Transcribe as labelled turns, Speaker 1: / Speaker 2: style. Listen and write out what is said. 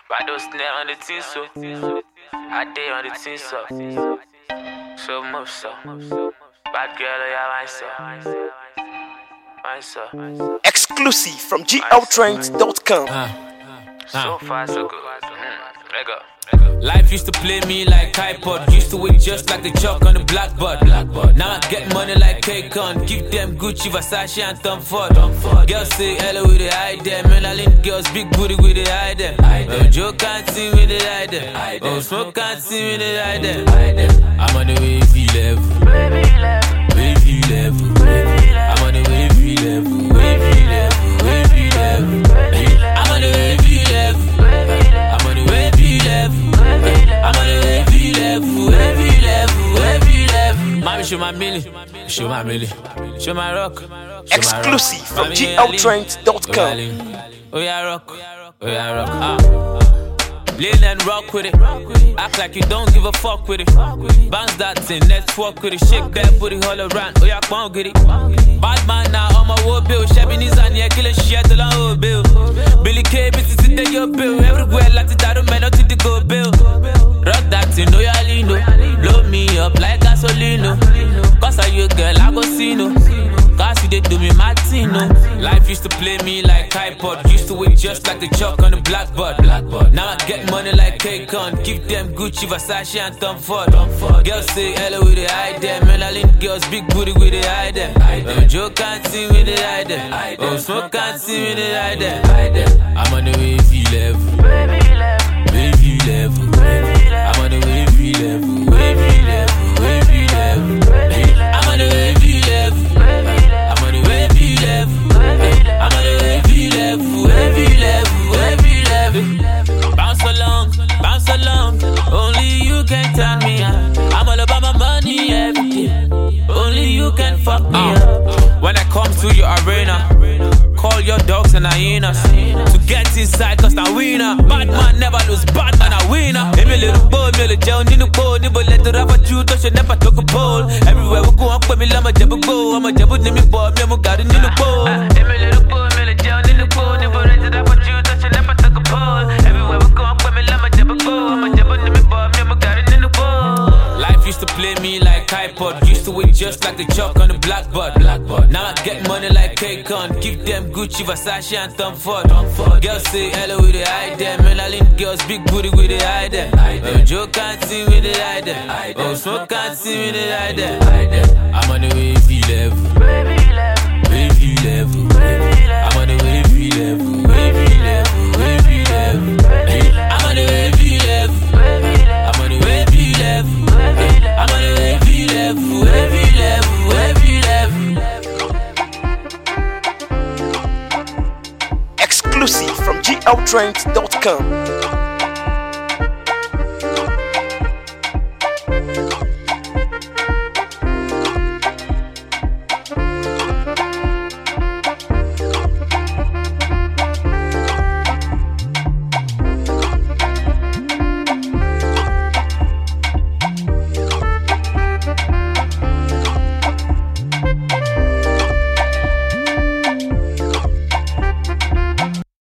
Speaker 1: But those snare on the team, so I day on the team, so move, so bad girl, yeah, myself.
Speaker 2: Exclusive from gltrends.com.
Speaker 1: So far, so good. Let go.
Speaker 3: Life used to play me like iPod. Used to wait just like the chalk on the blackboard. Now I get money like K-Con. Give them Gucci, Versace and Tom Ford. Girls say hello with the hide them. Melanin girls big booty with the hide them. Joe can't see with the hide them. Smoke can't see with the hide them. I'm on the wavy level. Wavy level. I'm on the wavy level. Wavy level. I'm on the wavy level. I'm on the wavy level. I'm on the wavy level. Mommy, show my milli, show my rock.
Speaker 2: Exclusive from gltrends.com.
Speaker 3: Oh yeah, rock. Lean and rock with it. Act like you don't give a fuck with it. Bounce that thing, let's walk with it. Shake that booty all around. Oh yeah, come on, get it. Bad man now on my war bill. Shabby knees and yeah, killing shit till I owe bill. Billy K, bitches in your bill. Everywhere like the Dado man out to the go bill. Rock that thing, oh yeah, Lino. Blow me up like gasolino. Cause I you girl, I go see no. Cause you did do me Martino. Life used to play me like iPod. Used to wait just like the chalk on the blackboard. Now I get money like K-Con. Give them Gucci, Versace and Tom Ford. Girls say hello with the hide them. Melanin girls big booty with the hide them. Joe can't see with the hide them. Smoke can't see with the hide them. I'm on the wavy level. Wavy level. I'm on the wavy level. Wavy level. I'm on the wavy level. I'm on the wavy level. I'm on the wavy level. Bounce along. Only you can turn me on. I'm all about my money, everything. Only you can fuck me up. When I come to your arena, call your dogs and hyenas to get inside, cause I winner. Bad man never lose, bad man a winner. Hey, me little boy, me little jail, need a boy, nibble let the rapper you touch you never took a pole. Everywhere we go, I'm me lama jabba go. I'm a jabba, name me boy, me got it in the bowl. Hey, me little boy, me little jail, need a boy, nibble let the rapper you touch you never took a pole. Everywhere we go, I'm me lama jabba go. I'm a jabba, name me boy, me got it in the bowl. Life used to play me like iPod. Used to wait just like the chalk on the blackboard. Now I get money like K-Con. Give them Gucci, Versace and Tom Ford. Girls say hello with the hide them. Melanin girls big booty with the hide them. Joe can't see with the hide them. Smoke can't see with the hide them. I'm on the wavy level. Wavy level. I'm on the wavy level. Wavy level. I'm on the wavy level. I'm on the wavy level. I'm on the wavy level.
Speaker 2: Exclusive from gltrends.com.